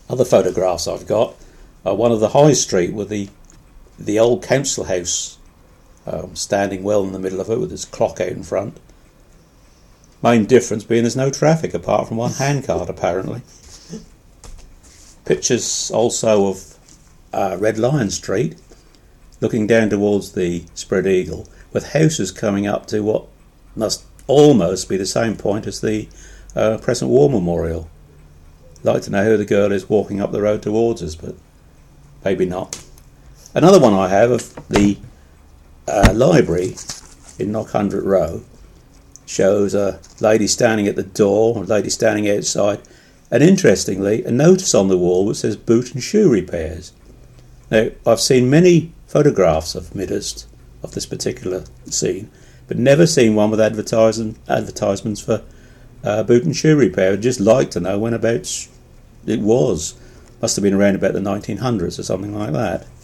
Other photographs I've got are one of the High Street with the old council house standing well in the middle of it with its clock out in front. Main difference being there's no traffic apart from one handcart apparently. Pictures also of Red Lion Street, looking down towards the Spread Eagle, with houses coming up to what must almost be the same point as the Present War Memorial. I'd like to know who the girl is walking up the road towards us, but maybe not. Another one I have of the library in Knockhundred Row shows a lady standing at the door, a lady standing outside, and interestingly, a notice on the wall which says boot and shoe repairs. Now, I've seen many photographs of Midhurst, of this particular scene, but never seen one with advertisements for boot and shoe repair. I'd just like to know when about it was. Must have been around about the 1900s or something like that.